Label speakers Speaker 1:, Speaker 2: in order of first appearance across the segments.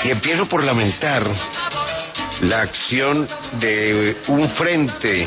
Speaker 1: Y empiezo por lamentar la acción de un frente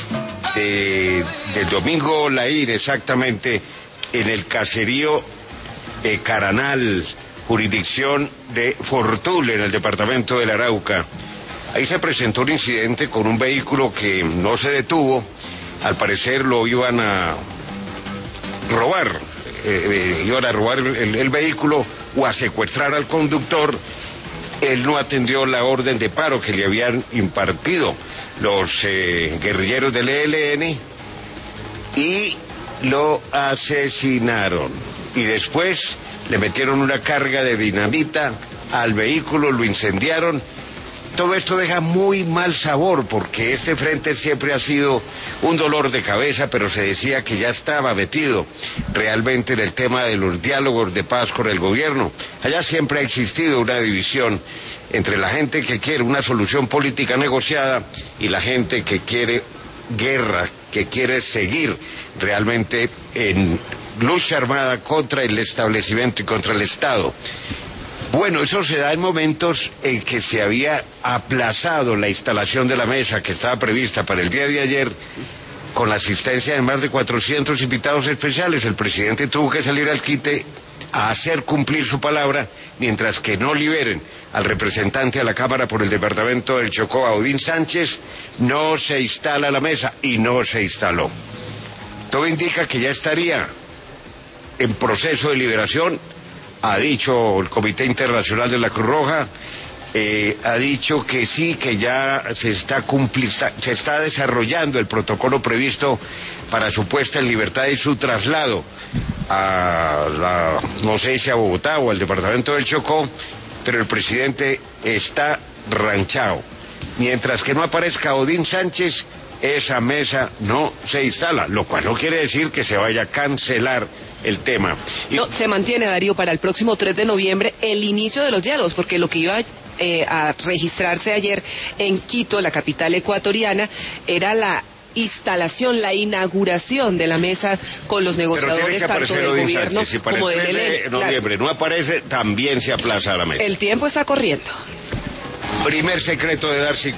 Speaker 1: del Domingo Laír, exactamente, en el caserío Caranal, jurisdicción de Fortul, en el departamento del Arauca. Ahí se presentó un incidente con un vehículo que no se detuvo. Al parecer lo iban a robar. Iban a robar el vehículo o a secuestrar al conductor. Él no atendió la orden de paro que le habían impartido los guerrilleros del ELN y lo asesinaron. Y después le metieron una carga de dinamita al vehículo, lo incendiaron. Todo esto deja muy mal sabor porque este frente siempre ha sido un dolor de cabeza, pero se decía que ya estaba metido realmente en el tema de los diálogos de paz con el gobierno. Allá siempre ha existido una división entre la gente que quiere una solución política negociada y la gente que quiere guerra, que quiere seguir realmente en lucha armada contra el establecimiento y contra el Estado. Bueno, eso se da en momentos en que se había aplazado la instalación de la mesa que estaba prevista para el día de ayer, con la asistencia de más de 400 invitados especiales. El presidente tuvo que salir al quite a hacer cumplir su palabra, mientras que no liberen al representante a la Cámara por el departamento del Chocó, a Odín Sánchez, no se instala la mesa, y no se instaló. Todo indica que ya estaría en proceso de liberación. Ha dicho el Comité Internacional de la Cruz Roja, ha dicho que sí, que ya se está desarrollando el protocolo previsto para su puesta en libertad y su traslado no sé si a Bogotá o al departamento del Chocó, pero el presidente está ranchado. Mientras que no aparezca Odín Sánchez, esa mesa no se instala, lo cual no quiere decir que se vaya a cancelar el tema.
Speaker 2: No, se mantiene, Darío, para el próximo 3 de noviembre el inicio de los diálogos, porque lo que iba a registrarse ayer en Quito, la capital ecuatoriana, era la instalación, la inauguración de la mesa con los negociadores tanto del gobierno
Speaker 1: Sánchez, si para
Speaker 2: como
Speaker 1: el
Speaker 2: del
Speaker 1: 3 de noviembre no aparece, también se aplaza la mesa.
Speaker 2: El tiempo está corriendo.
Speaker 1: Primer secreto de Darcy